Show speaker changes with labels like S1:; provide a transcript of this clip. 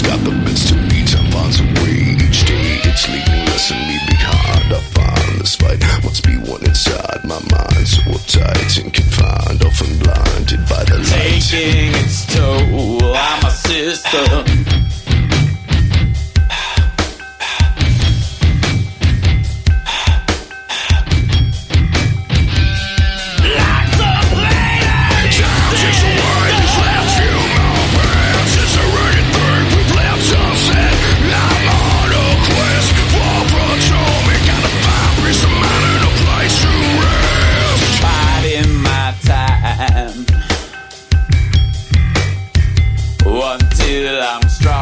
S1: It's got the bits to beat, time finds a way. Each day it's leaving less and me behind. I find this fight must be one inside my mind, so uptight and confined, often blinded by the light.
S2: Taking its toll on my system. Until I'm strong.